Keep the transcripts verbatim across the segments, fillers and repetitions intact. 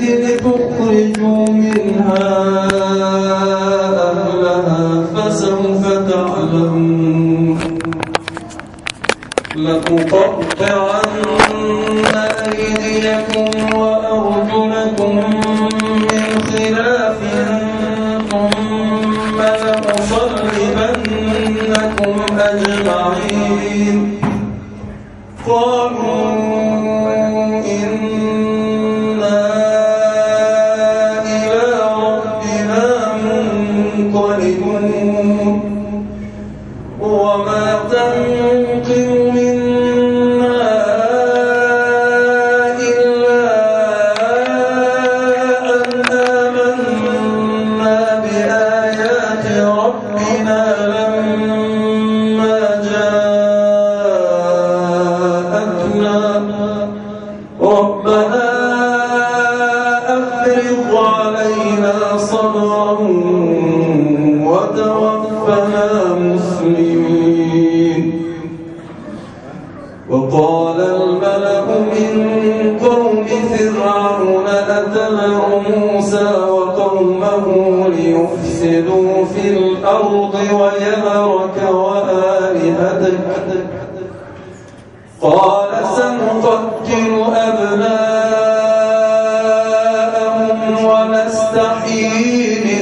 لتخرجوا منها أهلها فسوف تعلمون لأقطعن أيديكم وأرجلكم من خلاف ثم لأصلبنكم أجمعين قالوا إنا إلى ربنا منقلبون وما تنقم منا إلا أن آمنا بآيات ربنا لما جاءتنا ربنا أفرغ علينا صبرا وتوفنا مسلمين وقال الملأ من قوم فرعون أتذر موسى وقومه ليفسدوا في الأرض ويذرك وآلهتك قال سنقتل أبناءهم ونستحيي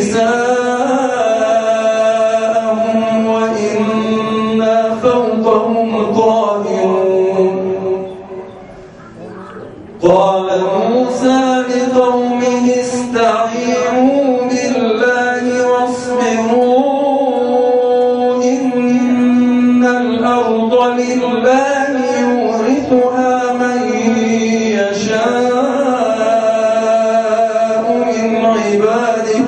نساءهم وإنا فوقهم قاهرون قال موسى لقومه استعينوا بالله واصبروا إن الأرض لله يورثها من يشاء من عباده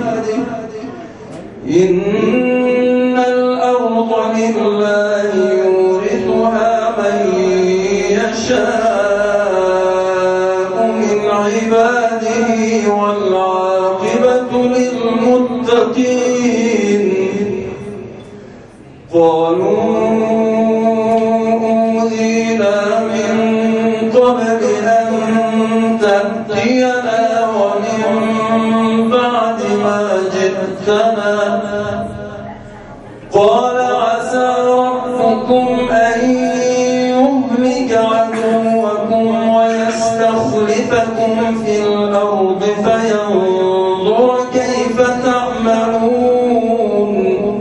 إن الأرض لله يورثها من يشاء من عباده والعاقبة للمتقين قالوا أوذينا من قبل أن تأتينا ومن بعد ما جئتنا قال عسى ربكم أن يهلك عدوكم ويستخلفكم في الأرض فينظر كيف تعملون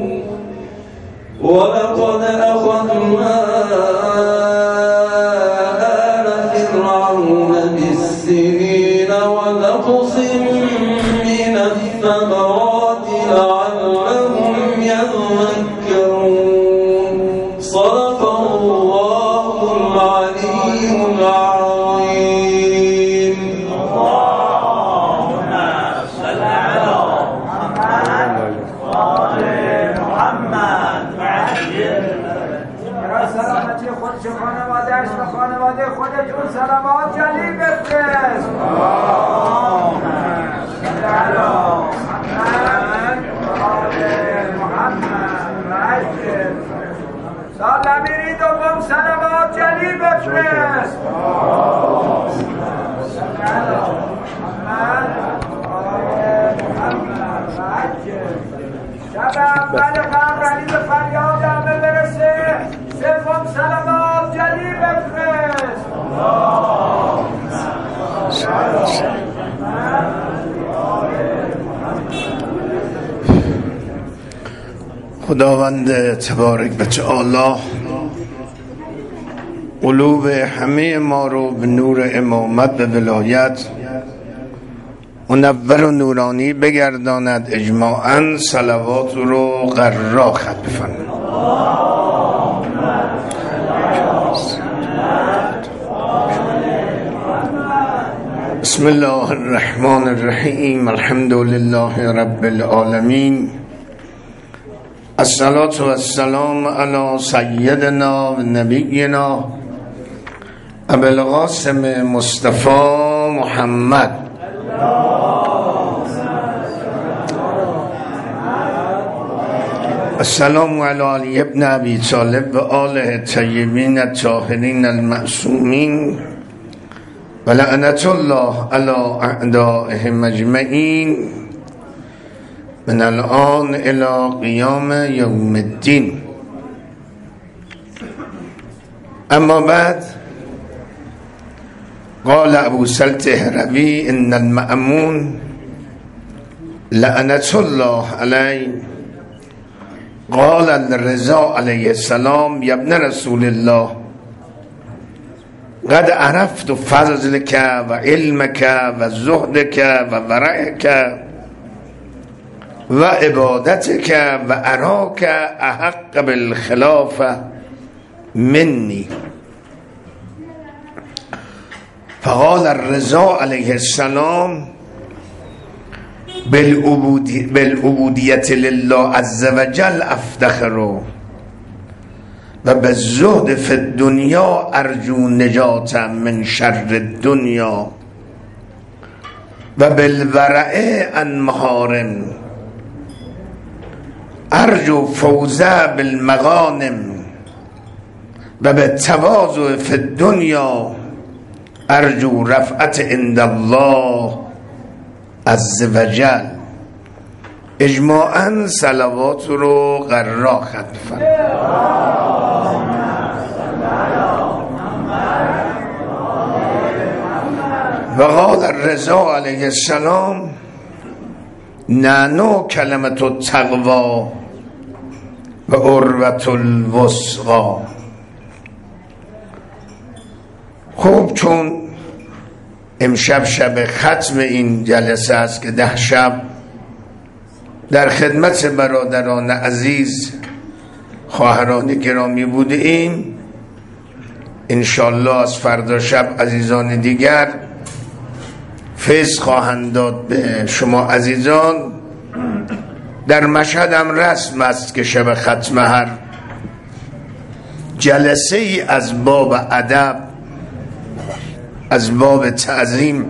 ولقد أخذنا آل فرعون بالسنين ونقص من الثمرات لعلهم يذكرون صدق الله العلي العظيم اللهم صل على محمد وآل محمد وعجل برای سلامتی خودش و خانواده‌اش و خانواده خودتون سلامات جلی بفرست. اللهم صل علی محمد و آل محمد وعجل. سال امیری دوم سلامات جلی بفرست. اللهم صل علی محمد و آل محمد وعجل. شب اول قمری به فریاد همه برسه سوم سلامات جلی بفرست. خداوند تبارک و تعالی قلوب همه ما رو به نور امامت و ولایت منور و نورانی بگرداند اجماعاً. صلوات رو قرار خط بفرمایید. بسم الله الرحمن الرحیم الحمد لله رب العالمین الصلاة و السلام علی سیدنا و نبینا ابی القاسم مصطفی محمد السلام علی علی ابن ابی طالب و آله الطیبین الطاهرین المعصومین ولعنة الله على أعدائهم مجمعين من الآن إلى قيام يوم الدين. أما بعد، قال أبو سلط هروي إن المأمون لعنة الله عليه قال الرضا عليه السلام يا ابن رسول الله قد عرفت فضلك و علمك و زهدك و ورعك و عبادتك و اراك احق بالخلافه مني. فقال الرضا علیه السلام بالعبودیت لله عز وجل افتخر و بالزهد فی الدنیا ارجو نجات من شر الدنیا و بالورع عن محارم ارجو فوز بالمغانم و بالتواضع فی الدنیا ارجو رفعت عند الله عز وجل. اجماعاً صلوات رو قرار ختم فرمایید. و قال الرضا علیه السلام نانو کلمت التقوی و عروة الوثقی. خوب، چون امشب شب ختم این جلسه است که ده شب در خدمت برادران عزیز خواهران گرامی بوده ایم، انشالله از فردا شب عزیزان دیگر فیض خواهند داد به شما عزیزان. در مشهد هم رسم است که شب ختم هر جلسه ای از باب ادب، از باب تعظیم،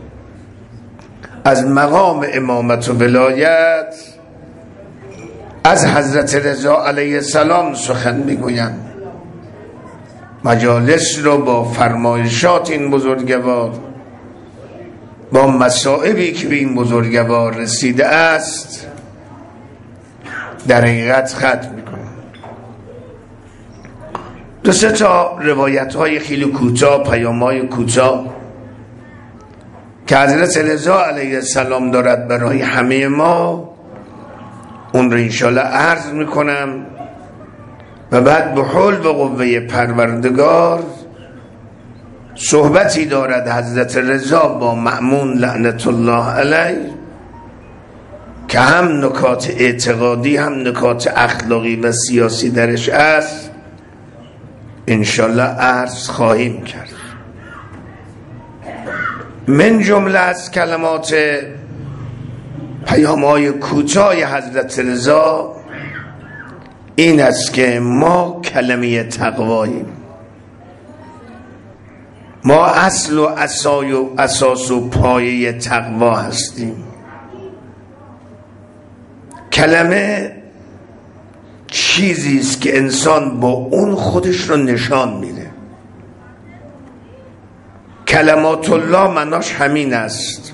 از مقام امامت و ولایت از حضرت رضا علیه السلام سخن میگویند. مجالس رو با فرمایشات این بزرگوار، با مصائبی که به این بزرگوار رسیده است در حقیقت ختم میکنم. دو سه تا روایت های خیلی کوتاه، پیام های کوتاه که حضرت رضا علیه السلام دارد برای همه ما، اون رو انشالله عرض میکنم و بعد به حول و قوه پروردگار صحبتی دارد حضرت رضا با مأمون لعنت الله علیه که هم نکات اعتقادی هم نکات اخلاقی و سیاسی درش است، انشالله عرض خواهیم کرد. من جمله از کلمات پیام‌های کوتاه حضرت رضا این است که ما کلمه تقواییم، ما اصل و اسای و اساس و پایه تقوا هستیم. کلمه چیزی است که انسان با اون خودش رو نشان میده. کلمات الله معناش همین است.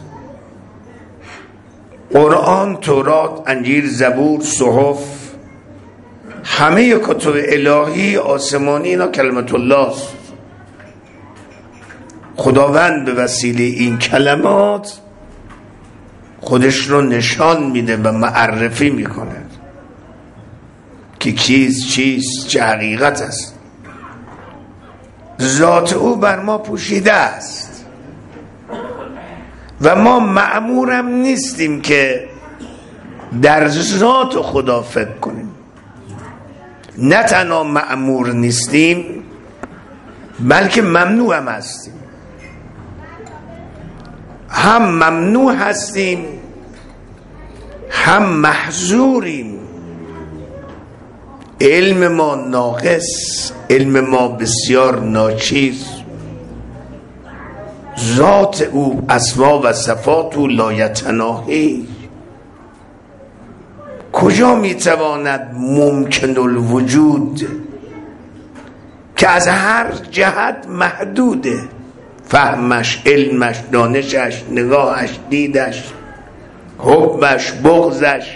قرآن، تورات، انجیل، زبور، صحف، همه کتب الهی آسمانی اینا کلمات الله است. خداوند به وسیله این کلمات خودش رو نشان میده و معرفی میکنه که کیست، چیست، چه حقیقت است. ذات او بر ما پوشیده است و ما مأمورم نیستیم که در ذات خدا فکر کنیم. نه تنها مأمور نیستیم بلکه ممنوع هم هستیم. هم ممنوع هستیم هم محظوریم. علم ما ناقص، علم ما بسیار ناچیز. ذات او، اسما و صفات او لایتناهی. کجا میتواند ممکن الوجود که از هر جهت محدوده فهمش، علمش، دانشش، نگاهش، دیدش، حبش، بغضش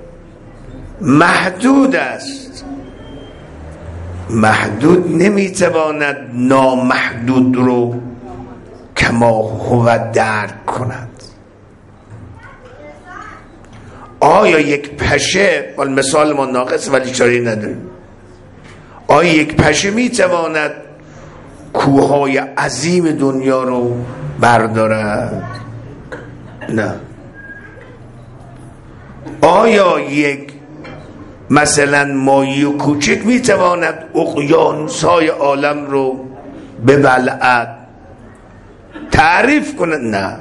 محدود است. محدود نمیتواند نامحدود رو کما هو درک کند. آیا یک پشه، مثال ما ناقص ولی چاره نداریم، آیا یک پشه میتواند کوههای عظیم دنیا رو بردارد؟ نه. آیا یک مثلا ماهی کوچک میتواند اقیانوس‌های عالم رو ببلعد، تعریف کند؟ نه.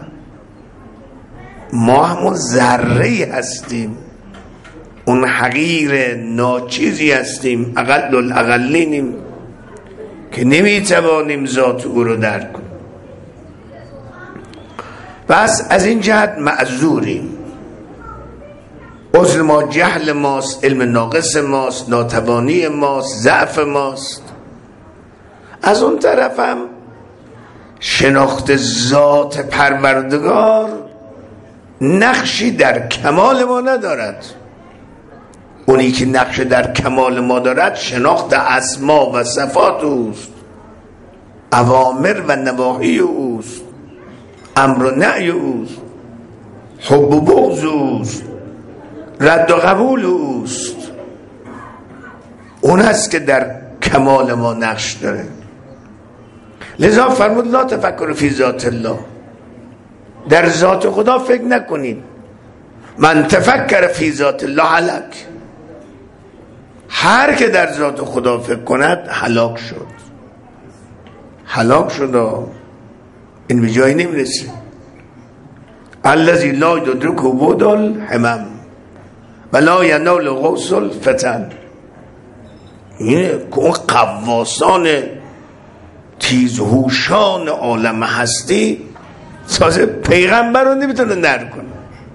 ما همون ذره هستیم، اون حقیر ناچیزی هستیم، اقل الاقلینیم که نمیتوانیم ذات او رو درک کنیم. پس از این جهت معذوریم. عذر ما جهل ماست، علم ناقص ماست، ناتوانی ماست، ضعف ماست. از اون طرف هم شناخت ذات پروردگار نقشی در کمال ما ندارد. اونی که نقش در کمال ما دارد شناخت اسما و صفات اوست، اوامر و نواهی اوست، امر و نهی اوست، حب و بغض اوست، رد و قبول اوست. اون است که در کمال ما نقش داره. لذا فرمود لا تفکر فی ذات الله، در ذات خدا فکر نکنید. من تفکر فی ذات الله هلک، هر که در ذات خدا فکر کند هلاک شد. هلاک شد، این به جایی نمیرسه. الذی لا یدرکه بعد الهمم ولا ینال غوث الفتن. اینه که اون قواسان تیزهوشان عالم هستی سازه پیغمبر رو نمیتونن درک کنن،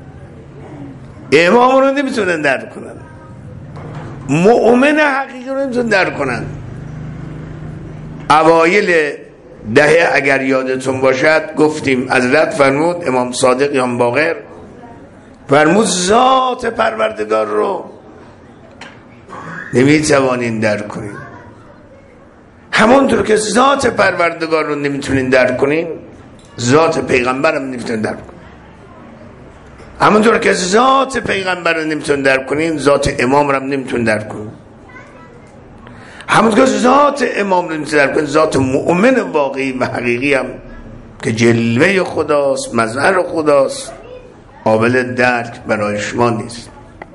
امام رو نمیتونن درک کنن، مؤمن حقیقی رو نمیتونن درک کنن. اوایل دهه اگر یادتون باشد گفتیم حضرت فرمود، امام صادق یا باقر فرمود ذات پروردگار رو نمیتوانین درک کنین. همونطور که ذات پروردگار رو نمیتونین درک کنین، ذات پیغمبر هم نمیتونین درک کنین. همونطور که ذات پیغمبر رو نمیتونین درک کنین، ذات امام رو هم نمیتونین درک کنین. همونطور که ذات امام رو نمیتونین درک کنین، ذات مؤمن واقعی و حقیقی هم که جلوه خداست، مظهر خداست، قابل درک برای شما نیست.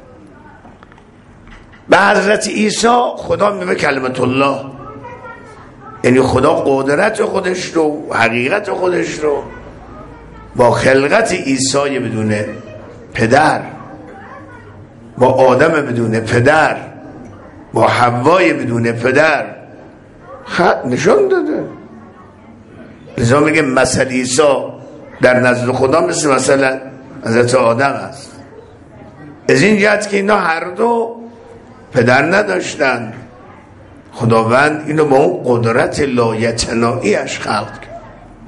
به حضرت عیسی خدا میگه کلمت الله، یعنی خدا قدرت خودش رو، حقیقت خودش رو با خلقت عیسی بدون پدر، با آدم بدون پدر، با حوای بدون پدر خط نشان داده. لذا میگه مثل عیسی در نزد خدا مثل مثلا حضرت آدم است. از این جهت که اینا هر دو پدر نداشتن، خداوند اینو با اون قدرت لایتناهی‌اش خلق کرد.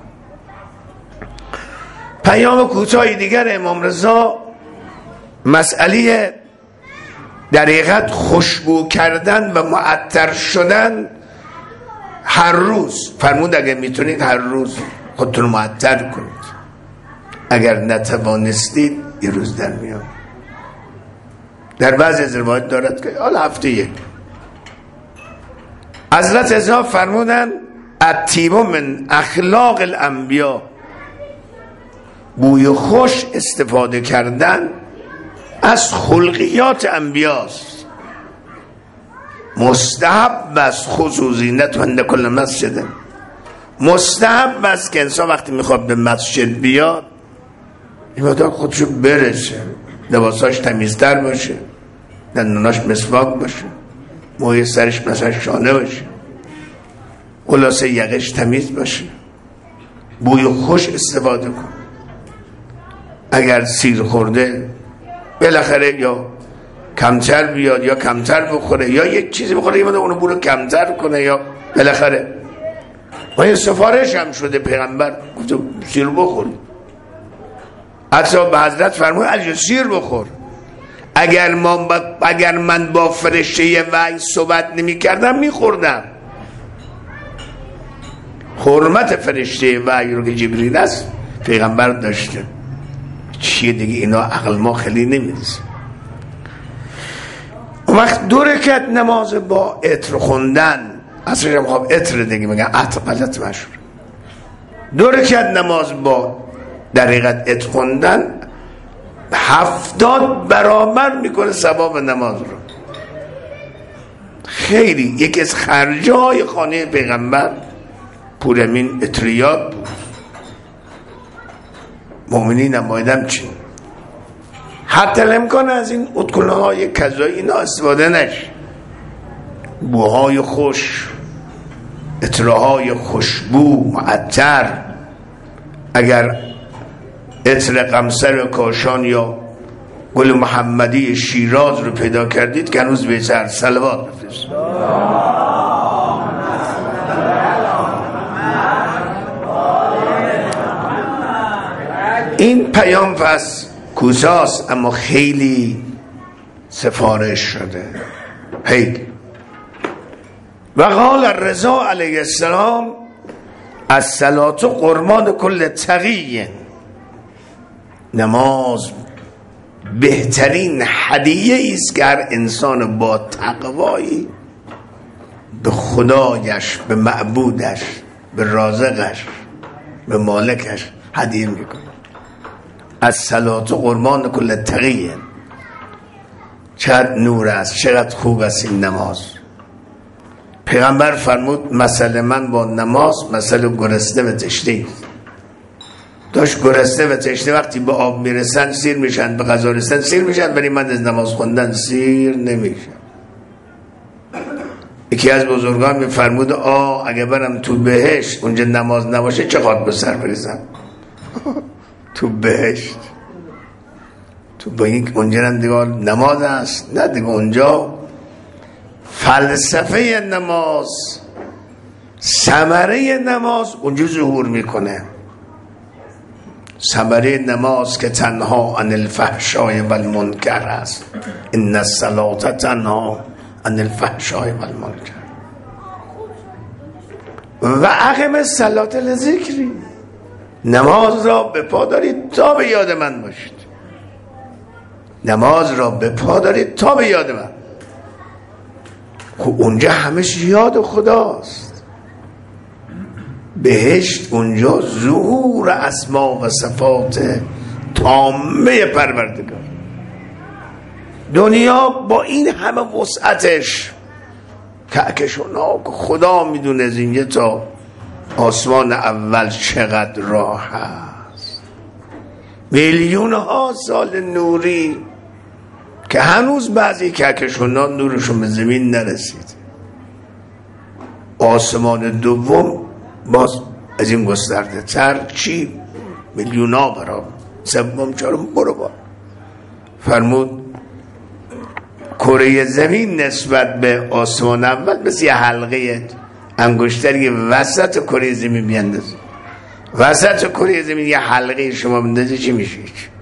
پیام کوتاه دیگر امام رضا مسئله در حقیقت خوشبو کردن و معطر شدن هر روز. فرمود اگر میتونید هر روز خودتون معطر کنید، اگر نتوانستید یه روز در میاد. در بعضی از روایات دارد که حالا هفته یک. حضرت عیسی فرمودن الطیب من اخلاق الانبیا، بوی خوش استفاده کردن از خلقیات انبیاست. مستحب است خصوصیت و کل مسجد، مستحب است که انسان وقتی میخواد به مسجد بیاد این مقدار خودشو برسه، لباساش تمیزتر باشه، دندوناش مسواک باشه، موی سرش مثلا شانه باشه، خلاصه یقش تمیز باشه، بوی خوش استفاده کن. اگر سیر خورده بالاخره یا کمتر بیاد یا کمتر بخوره، یا یک چیزی بخوره یه مدار اونو بورو کمتر کنه، یا بالاخره و این سفارش هم شده پیغمبر گفته سیر بخور. حتی به حضرت فرمود علی سیر بخور. اگر, ما با اگر من با فرشته وحی صحبت نمی کردم می خوردم. حرمت فرشته وحی رو که جبریل است پیغمبر داشته. چیه دیگه اینا عقل ما خیلی نمیرسه. اون وقت دو رکعت نماز با عطر خوندن، اصلا هم خواب عطر دیگه میگن عطر غلط مشهور. دو رکعت نماز با در حقیقت عطر خوندن هفتاد برابر میکنه ثواب نماز رو. خیلی یکی از خرجای خانه پیغمبر پورمین عطریات بود. مؤمنین نمایدم چی؟ حتی امکان از این ادکلنه های کذایی اینا استفاده نشه. بوهای خوش، عطرهای خوشبو معطر، اگر عطر قمصر کاشان یا گل محمدی شیراز رو پیدا کردید که هنوز بهتر. صلوات بفرستید. این پیام پس کوتاست اما خیلی سفارش شده. خیلی. و قال رضا علیه السلام الصلاة قربان کل تقی. نماز بهترین هدیه است که هر انسان با تقوایی به خدایش، به معبودش، به رازقش، به مالکش هدیه میکنه. الصلاة قربان کل تقی. چقدر نور است، چقدر خوب است این نماز. پیغمبر فرمود مثل من با نماز مثل گرسنه و تشنه. داشت گرسنه و تشنه وقتی به آب میرسن سیر میشن، به غذا رسن سیر میشن، ولی من از نماز خوندن سیر نمیشن. یکی از بزرگان میفرمود آه اگه برم تو بهشت اونجا نماز نباشه چه خاک به سر بریزم. تو بهشت تو با این اونجا هم دیگه نماز است، نه دیگه اونجا فلسفه نماز، ثمره نماز اونجا ظهور میکنه. ثمره نماز که تنها عن الفحشاء و المنکر است. ان الصلاة تنها عن الفحشاء و المنکر. و اقم الصلاة لذکری. نماز را به پا دارید تا به یاد من باشید. نماز را به پا دارید تا به یاد من. خب اونجا همش یاد خداست. بهشت اونجا ظهور اسما و صفات تامه پروردگار. دنیا با این همه وسعتش کعکش و ناک خدا میدونه از اینجا تا آسمان اول چقدر راه هست. میلیون ها سال نوری که هنوز بعضی کهکشان‌ها نورشون به زمین نرسید. آسمان دوم باز از این گسترده تر چی؟ میلیون ها برابر. سوم چهارم برو بار. فرمود کره زمین نسبت به آسمان اول مثل یه حلقه انگشتری وسط کره زمین بیندازی. وسط کره زمین یه حلقه شما بندازی چی میشه؟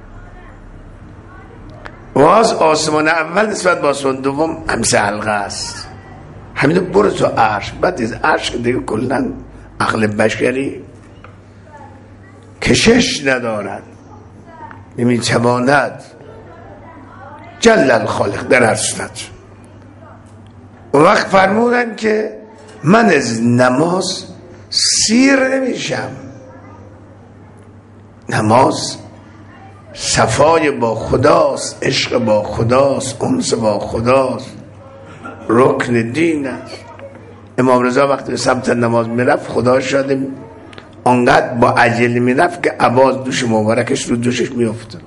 واز آسمان اول نسبت با آسمان دوم همسه حلقه است. همین برو تو عرش. بعد از عرش دیگه کلن عقل بشری کشش ندارد، نمیتواند جل الخالق در هر صورت. اون وقت فرمودن که من از نماز سیر نمیشم. نماز صفای با خداست، عشق با خداست، انس با خداست، رکن دین است. امام رضا وقتی سمت نماز میرفت خدا شاده انقدر با عجله میرفت که عباس دوش مبارکش رو دوشش میافتاد.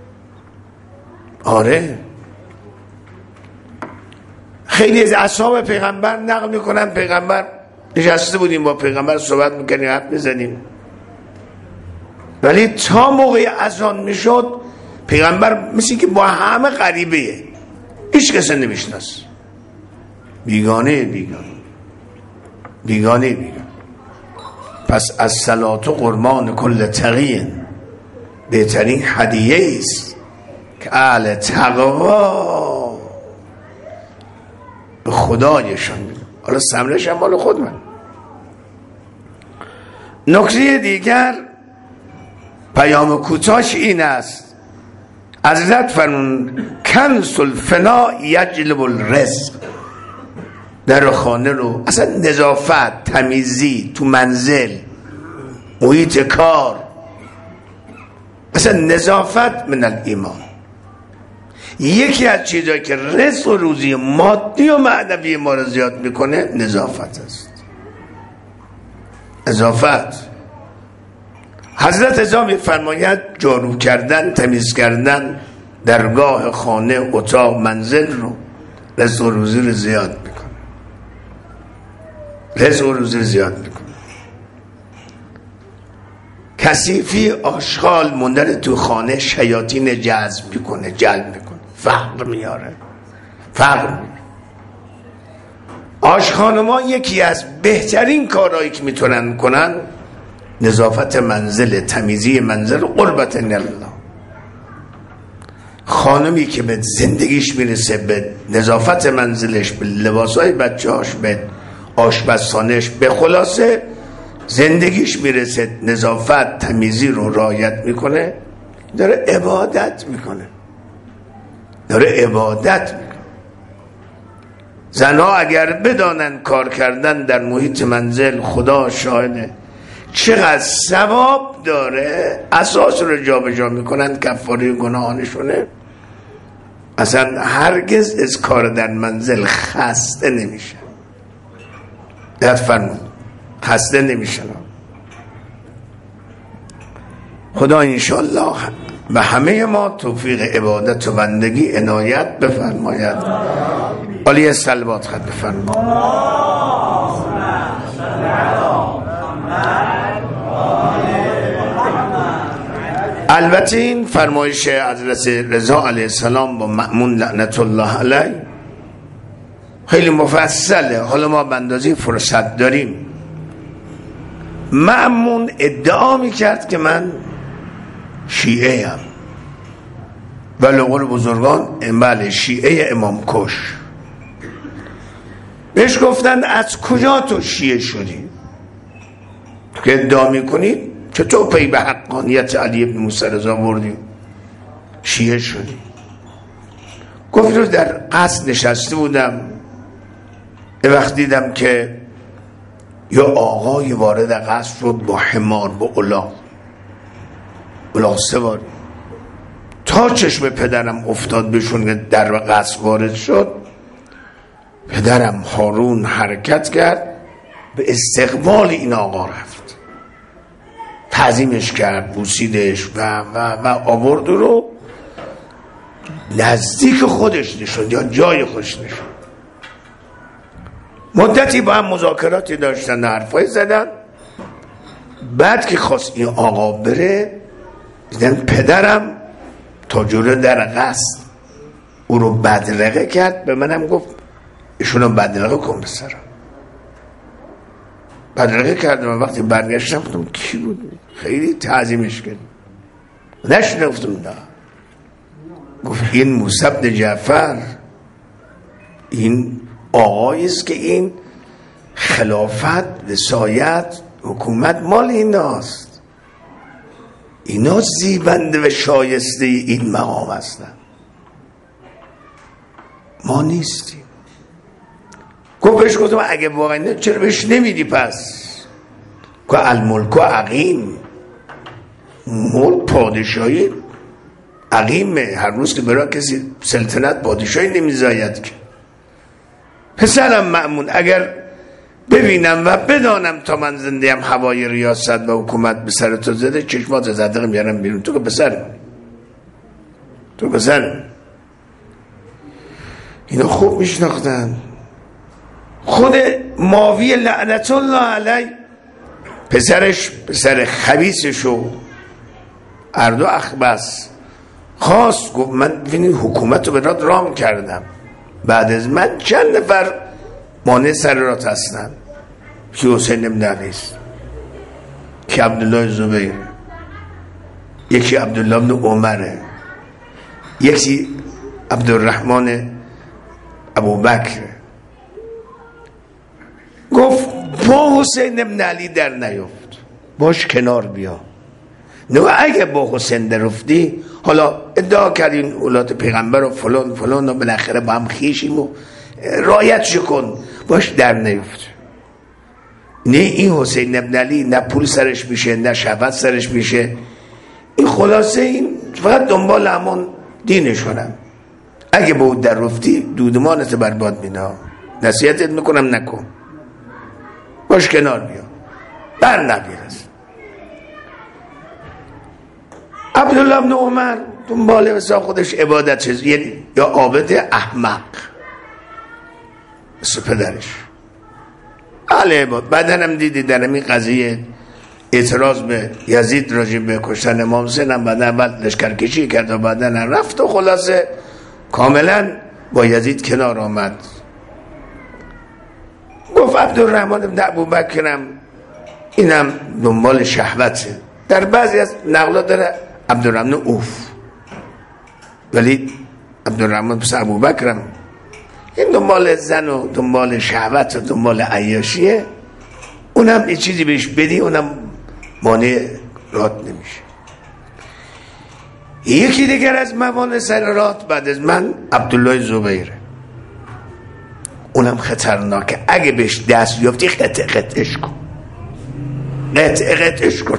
آره خیلی از اصحاب پیغمبر نقل میکنن پیغمبر نشسته بودیم با پیغمبر صحبت میکنیم حرف میزنیم، ولی تا موقع اذان میشد پیغمبر مثل که با همه غریبه، هیچ کسی نمیشناس، بیگانه بیگانه بیگانه بیگانه. پس از صلات و قربان کل تقی بهترین هدیه است که اهل تقوا به خدایشان میدن. حالا ثمرش هم مال خود من. نکته دیگر پیام کوتاش این است، حضرت فرمون کنز الفنا یجلب الرزق. در خانه رو اصلا نظافت، تمیزی تو منزل، محیط کار، اصلا نظافت من الایمان. یکی از چیزایی که رزق و روزی مادی و معنوی ما رو زیاد میکنه نظافت است. نظافت. حضرت ازا میفرماید جارو کردن، تمیز کردن درگاه، خانه، اتاق، منزل رو رزق و روزی رو زیاد میکنه. رزق و روزی رو زیاد میکنه. کثیفی آشغال موندن تو خانه شیاطین جذب میکنه، جلب میکنه، فقر میاره، فقر میاره. آشخانما یکی از بهترین کارهایی که میتونن کنن نظافت منزل، تمیزی منزل، قربت الله. خانمی که به زندگیش میرسه، به نظافت منزلش، به لباسای بچه‌هاش، به آشپزخانه‌اش، به خلاصه زندگیش میرسه، نظافت، تمیزی رو رعایت میکنه، داره عبادت میکنه، داره عبادت میکنه. زنها اگر بدانن کار کردن در محیط منزل، خدا شاهده چقدر ثواب داره، اساس رو جا به جا میکنن، کفاره گناهانشونه، اصلا هرگز از کار در منزل خسته نمیشه. دقت فرمون، خسته نمیشن. خدا انشاءالله به همه ما توفیق عبادت و بندگی عنایت بفرماید. عالی صلوات خط بفرماید. البته این فرمایش حضرت رضا علیه السلام با مأمون لعنت الله علیه خیلی مفصله، حالا ما به اندازه فرصت داریم. مأمون ادعا میکرد که من شیعه ام، ولی قول بزرگان بله شیعه امام کش. بهش گفتن از کجا تو شیعه شدی که ادعا میکنی چطور پی به حقانیت علی ابن موسی رضا بردی شیعه شدی؟ گفت رو در قصد نشسته بودم، یه وقت دیدم که یا آقای وارد قصد شد با حمار، با الاغ الاغ سواری، تا چشم پدرم افتاد بهشون که در قصد وارد شد، پدرم هارون حرکت کرد به استقبال این آقا رفت، تعظیمش کرد، بوسیدش و و و آورد رو نزدیک خودش نشوند یا جای خودش نشوند. مدتی با هم مذاکراتی داشتن، حرفای زدن. بعد که خواست این آقا بره، دیدن پدرم تا جلو در قصد او رو بدرقه کرد. به منم گفت ایشونو بدرقه کن به سرم. بدرقه کردم. من وقتی برگشتم گفتم کی بود؟ خیلی تعظیمش کرد. نشنه گفتم نه. گفت این موسی بن جعفر، این آقایی است که این خلافت، وصایت، حکومت مال ایناست، اینا زیبنده و شایسته این مقام هستن، ما نیستیم. گفت بهش گفتم اگه واقعا نه چرا بهش نمیدی؟ پس که الملک و عقیم، ملک پادشاهی عقیمه، هر روز که برای کسی سلطنت پادشاهی نمیزاید که. پسرم مأمون اگر ببینم و بدانم تا من زنده‌ام هوای ریاست و حکومت به سر تو زده، چشمات زدقه میارم بیرون. تو که پسرم، تو پسرم. اینا خوب میشناختن. خود ماوی لعنت الله علیه پسرش، پسر خبیثشو اردو اخبس خواست، گفت من ببینی حکومت رو به راد رام کردم، بعد از من چند نفر مانع سر رات هستن که حسین ابن علی است. یکی عبدالله زبیر، یکی عبدالله بن عمره، یکی عبدالرحمن ابوبکر. گفت با حسین ابن علی در نیفت، باش کنار بیا. نه اگه با حسین در رفتی، حالا ادعا کردین اولاد پیغمبر و فلان فلان و بالاخره با هم خیشیم و رایتش کن، باش در نیفت. نه این حسین ابن علی نه پول سرش میشه نه شهوت سرش میشه، این خلاصه این فقط دنبال همون دینشونم. اگه با در رفتی دودمانت برباد مینا، نصیحتت میکنم نکن، باش کنار بیا، بر نگیرست. عبدالله بن عمر دنبال مثلا خودش عبادت چیز، یعنی یا عابد احمق مثل پدرش علیه بود. بعدن هم دیدی در همین قضیه اعتراض به یزید راجع به کشتن امام حسین هم بعد اول لشکرکشی کرد و بعدن رفت و خلاصه کاملا با یزید کنار آمد. گفت عبدالرحمن بن ابوبکر اینم دنبال شهوته. در بعضی از نقلات داره عبدالرحمن اوف، ولی عبدالرحمن پس ابوبکرم این دنبال زن و دنبال شهوت و دنبال عیاشیه. اونم یه چیزی بهش بدی اونم مانع رات نمیشه. یکی دیگر از موانع سر رات بعد از من عبدالله زبیر، اونم خطرناکه. اگه بهش دست بیافتی قطع قطعش کن، قطع قطعش کن.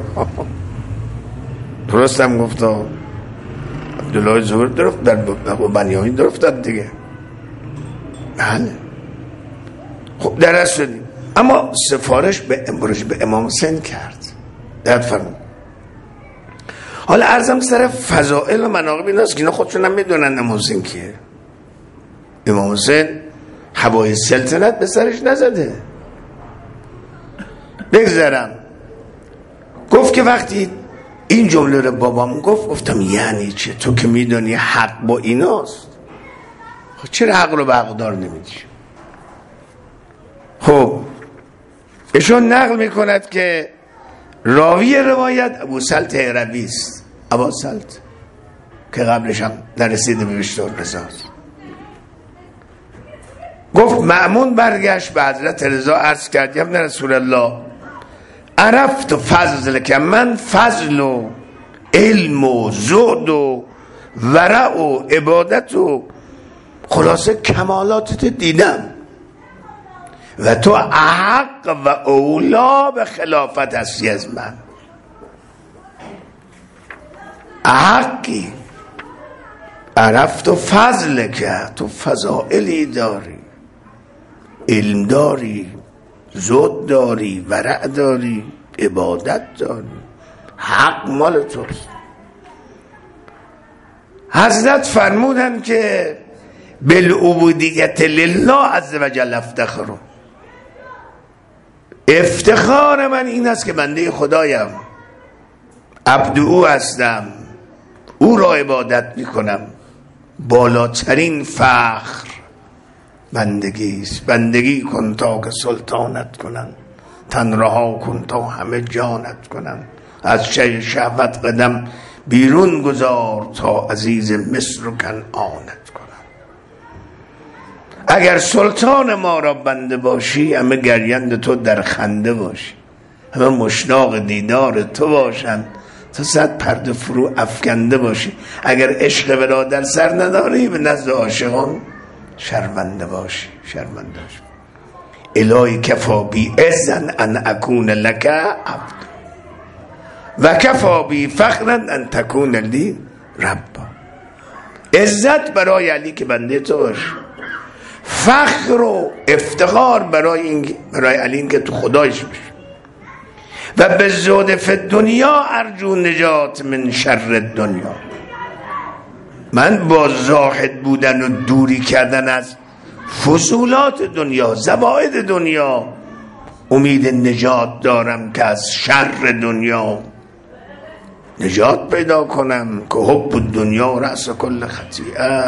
درستم گفتا عبدالله زبیر درفت در بنیامین درفت داد دیگه. بله خب در اصل شدیم، اما سفارش به امروز به امام حسین کرد. دقت فرمود. حالا عرضم سر فضائل و مناقب ایناست که اینا خودشون هم میدونن امام حسین کیه. امام حسین هوای سلطنت به سرش نزده. بگذارم گفت که وقتی این جمله رو بابام گفت، گفتم یعنی چه؟ تو که میدونی حق با ایناست، خب چرا حق رو به حقدار نمیدی؟ خب ایشون نقل میکند که راوی روایت ابو سلط هروی است، ابو سلط که قبلش هم نرسیده به بشتر رضاست. گفت مأمون برگشت به حضرت رضا عرض کرد یا ابن رسول الله عرفت و فضل که من فضل و علم و زهد و ورع و عبادت و خلاصه کمالاتت دیدم و تو احق و اولا به خلافت هستی از من. احقی عرفت و فضل که تو فضائلی داری، علم داری، زهد داری، ورع داری، عبادت داری، حق مال توست. حضرت فرمودن که بالعبودیت لله عز و جل افتخروا، افتخار من این است که بنده خدایم، عبد او هستم، او را عبادت میکنم. بالاترین فخر بندگی است. بندگی کن تا که سلطانت کنن، تن رها کن تا همه جانت کنن، از شی شهوت قدم بیرون گذار تا عزیز مصر و کنعانت کنن. اگر سلطان ما را بنده باشی، همه گریند تو در خنده باشی، همه مشتاق دیدار تو باشند تا صد پرده فرو افکنده باشی. اگر عشق برادر سر نداری، به نزد عاشقان شرمنده باشی، شرمنده باشی. الهی کفا بی عزن ان اکون لک عبد و کفا بی فخرن ان تکون لی ربا. عزت برای علی که بنده تو باشی، فخر و افتخار برای این برای علی این که تو خدایش باشی. و به زهد فی دنیا ارجو نجات من شر دنیا. من با زاهد بودن و دوری کردن از فضولات دنیا، زوائد دنیا، امید نجات دارم که از شر دنیا نجات پیدا کنم. که حب دنیا رأس کل خطیئه،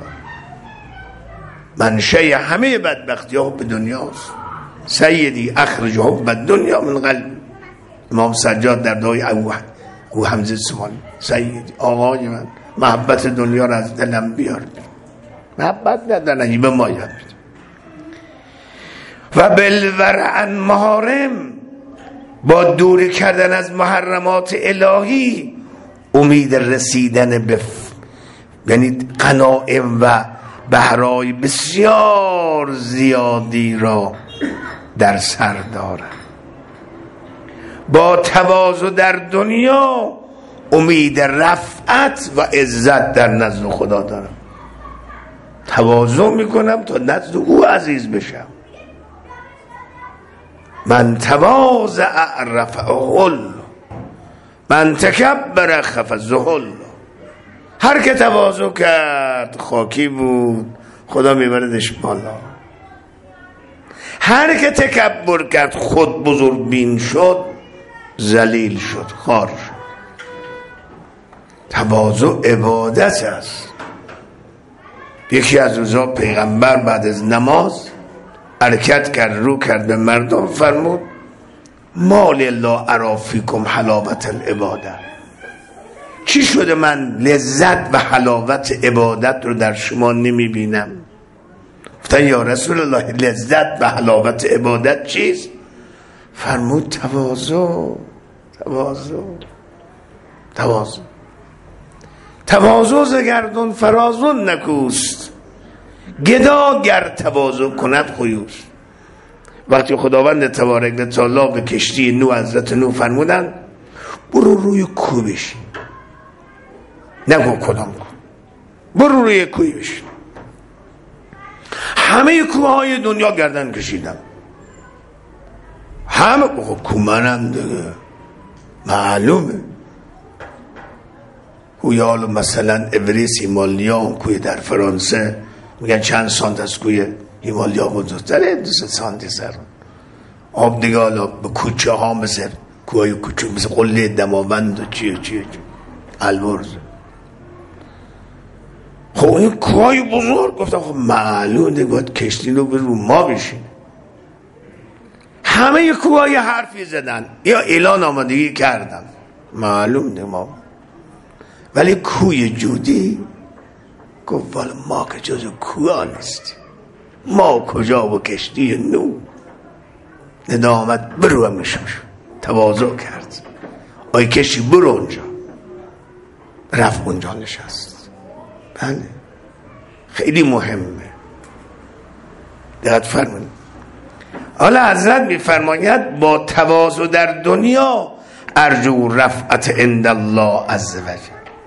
منشأ همه بدبختی حب دنیاست. سیدی اخرج حب الدنیا من قلب. امام سجاد در دعای ابو او حمزه سمانی سید آقای من محبت دنیا رو از دلم بیار، محبت ندارن به ما یاد بید. و بالورع محارم، با دور کردن از محرمات الهی امید رسیدن به یعنی غنایم و بهرهای بسیار زیادی را در سر دارم. با تواضع در دنیا امید رفعت و عزت در نزد خدا دارم. تواضع میکنم تا نزد او عزیز بشم. من تواضع رفعه الله، من تکبر خفضه الله. هر که تواضع کرد خاکی بود، خدا میبردش بالا. هر که تکبر کرد خود بزرگ بین شد، ذلیل شد، خار شد. تواضع عبادت است. یکی از روزا پیغمبر بعد از نماز حرکت کرد، رو کرد به مردم، فرمود مال الله ارا فیکم حلاوت العباده. چی شده من لذت و حلاوت عبادت رو در شما نمی بینم؟ گفتن یا رسول الله لذت و حلاوت عبادت چیست؟ فرمود تواضع. تواضع تواضع تواضع ز گردون فرازون نکوست، گدا گر تواضع کند خویوست. وقتی خداوند تبارک و تعالی به کشتی نوح حضرت نوح فرمودن برو روی کوه بشین، نگو کدام کوه، برو روی کوه بشین. همه کوه های دنیا گردن کشیدم، همه خب کوه منم دیگه معلومه. کوه حالا مثلا اورست هیمالیا، کوه در فرانسه میگن چند سانت از کوه هیمالیا بزرگتره، دو سه سانتی سر آب دیگه. حالا به کوچه ها مثل کوه کوچه مثل قله دماوند و چیه چیه چیه البرز. خب این کوه بزرگ گفتم خب معلوم دیگه باید کشتی رو به رو ما بشین. همه کوه های حرفی زدن یا اعلان آمادگی کردم، معلوم دیگه ما. ولی کوه جودی گفت والا ما که جز کوه ها نیستیم، ما کجا و کشتی نو. ندا آمد برو هم نشم شد، تواضع کرد، آی کشتی برو اونجا، رفت اونجا نشست. بله خیلی مهمه، دقت فرمایید. حالا حضرت میفرماید با تواضع در دنیا ارجو رفعت عند الله عز وجل.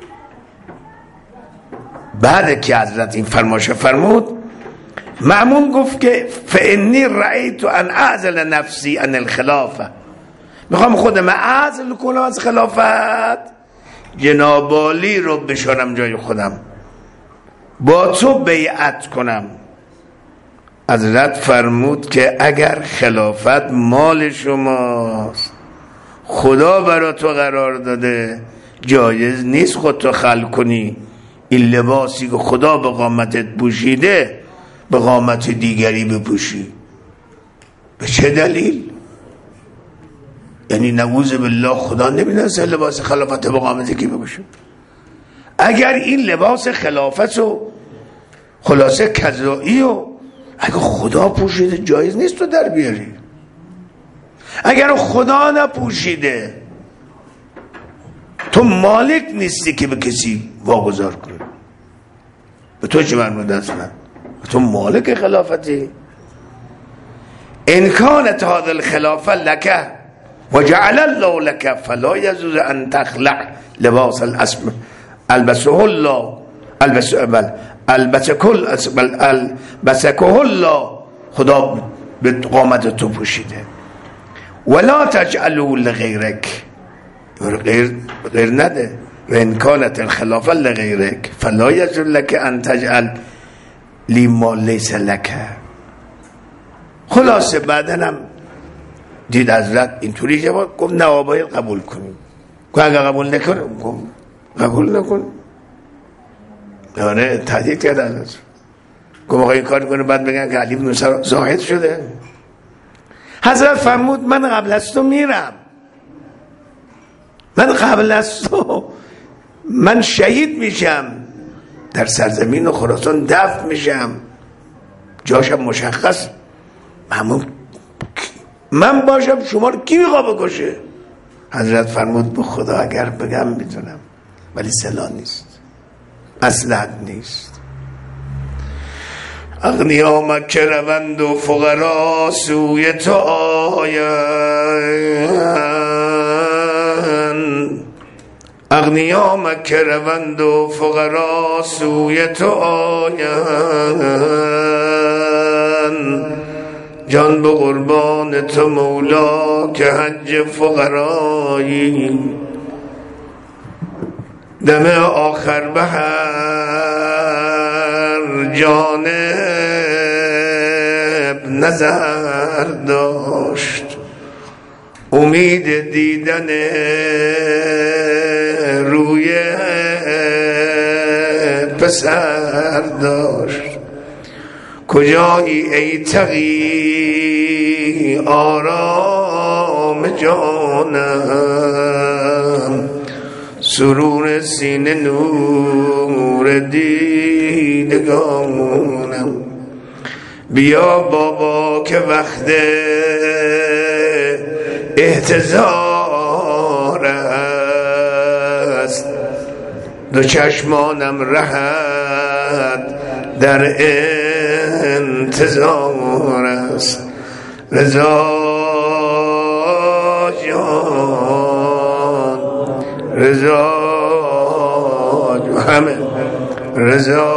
بعد که حضرت این فرمایش فرمود، مأمون گفت که فانی رأیت ان اعزل نفسی عن الخلافه، میخوام خودم اعزل کنم از خلافت، جناب عالی رو بشارم جای خودم، با تو بیعت کنم. حضرت فرمود که اگر خلافت مال شماست، خدا برا تو قرار داده، جایز نیست خود تو خلق کنی این لباسی که خدا به قامتت پوشیده به قامت دیگری بپوشی. به چه دلیل؟ یعنی نعوذ بالله خدا نمی‌دونه لباس خلافت به قامت کی بپوشه. اگر این لباس خلافت و خلاصه کذایی و اگر خدا پوشیده جایز نیست تو در بیاری. اگر خدا نپوشیده تو مالک نیستی که به کسی واگذار کنی. به تو چه مربوط است؟ تو مالک خلافتی. ان کانت هذه الخلافه لك وجعل الله لك فلا يجوز ان تخلع لباس الاسم البسه الله البسه بل البسه کل بل البسه الله، خدا به قامت تو پوشیده. ولا تجعلوا لغيرك، غیر غیر نده. و ان کانت الخلافه لغيرك فلا يجوز لك ان تجعل لما ليس لك. خلاصه بعدنم دید حضرت اینطوری جواب گفت نه باید قبول کنیم. گفت اگر قبول نکنیم گفت قبول نکن. آره تهدید کرد حضرت. گفت آقا این کار کنه بعد بگن که علی بن زاهد شده. حضرت فرمود من قبل از تو میرم، من قبل از تو من شهید میشم، در سرزمین خراسان دفن میشم، جاشم مشخص، همون من باشم، شما رو کی میخواد بکشه؟ حضرت فرمود به خدا اگر بگم میتونم، ولی سلاح نیست، مصلحت نیست. اغنیا مکه روند و فقرا سوی تو آیند، اغنیا مکه روند و فقرا سوی تو آیند، جان به قربان تو مولا که حج فقرایی، دم آخر به هر جانب نظر داشت، امید دیدن روی پسر داشت. کجایی ای تقی آرام جانم، سرور سینه نور دیدگانم، بیا بابا که وقت احتضار است، دو چشمانم رهد در انتظار است. رضا جان رضا جان همه رضا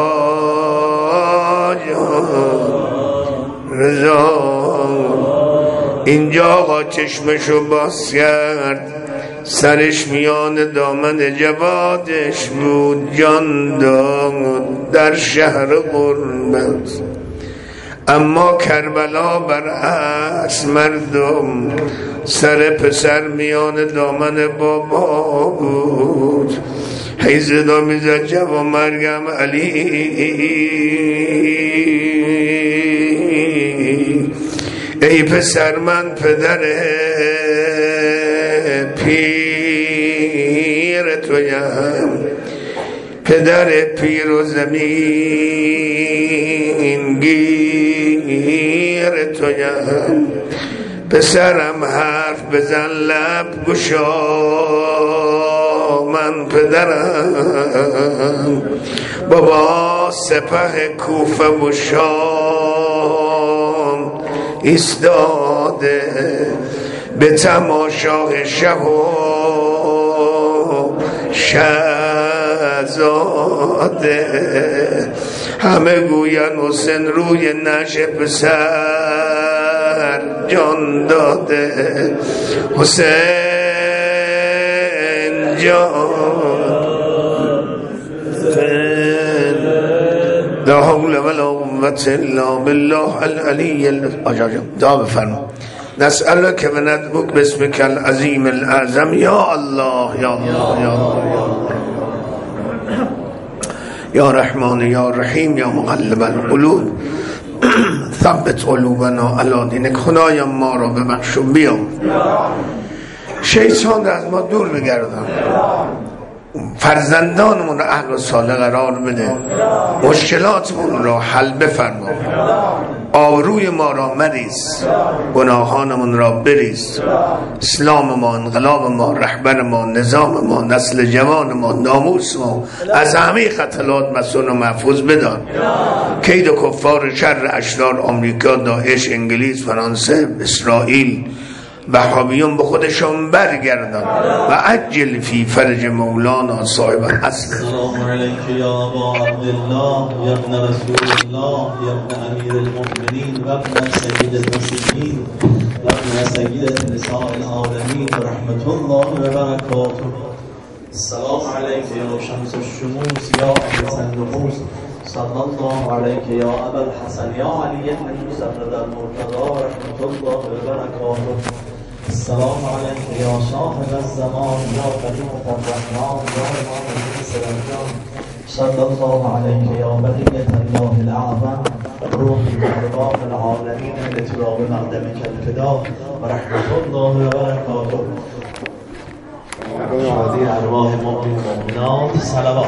جان رضا. اینجا آقا چشمشو باز کرد، سرش میان دامن جوادش بود، جان داد در شهر قربت. اما کربلا برعکس مردم، سر پسر میان دامن بابا بود. هی صدا میزد جوان مرگم علی، ای پسر من پدر پیر تویم، پدر پیر و زمین گیر تویم. پسرم حرف بزن لب گشا، من پدرم بابا سپه کوفه و شام ایستاده به تماشای شه و شهزاده. همه گوین حسین روی نشه پسر جان داده، حسین جان لا حول ولا قوة الا بالله العلی العظیم. دعا بفرما. نسألك و ندعوك باسمك العظیم الاعظم یا الله یا الله یا الله یا رحمان یا رحیم یا مقلب القلوب ثبت قلوبنا علی دینک. خدایا ما را ببخش و بیام، شیطان را از ما دور بگردان، فرزندانمون را عقل و صالح قرار بده، مشکلاتمون را حل بفرما، آبروی ما را مریز، گناهانمون را بریز، اسلام ما، انقلاب ما، رهبر ما، نظام ما، نسل جوان ما، ناموس ما از همه خطلات مسون و محفوظ بدان. کید و کفار شر اشرار آمریکا، داعش، انگلیس، فرانسه، اسرائیل، وهابیون به خودشون برگردان و عجل فی فرج مولانا صاحب الحسن. سلام علیک یا ابا عبدالله یا ابن رسول الله یا ابن امیر المؤمنین و ابن سید المسیحین و ابن سید نساء العالمین و رحمت الله و برکاته. سلام علیک یا شمس الشموس یا ابن سندقوس، صلی الله علیک یا ابا الحسن یا علی ابن مسرد المرتضی رحمت الله و برکاته. السلام علیک یا صاحب الزمان یا قدوم الرحمن یا امام السلام، صلی الله علیک یا بقیة الله الاعظم روحی و ارواح العالمین لتراب مقدمک الفدا و رحمت الله و برکاته. شادی ارواح مؤمن و مؤمنات صلوات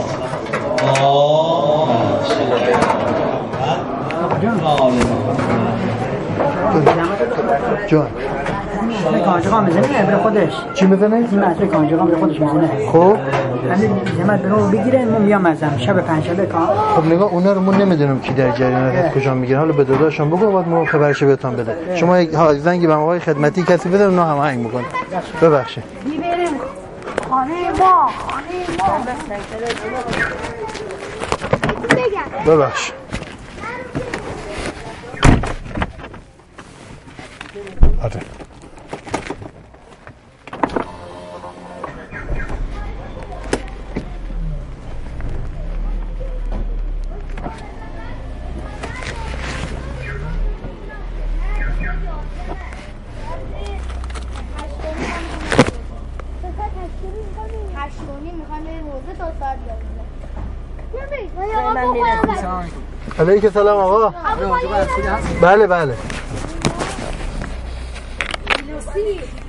جان کانجقام میزنه به خودش. چی میزنه؟ این متر کانجقام به خودش میزنه. خب همین زحمت به رو بگیره من میام ازم شب پنجشنبه کار. خب نگاه اونا رو من نمیدونم کی در جریان از کجا میگیرن. حالا به داداشم بگو بعد ما خبرش بهتون بده. شما یک ها زنگی به آقای خدمتی کسی بده اونا هماهنگ میکنه. ببخشید. میبریم خانه ما خانه ما ببخشید. آره. علیکم سلام آقا. بله بله.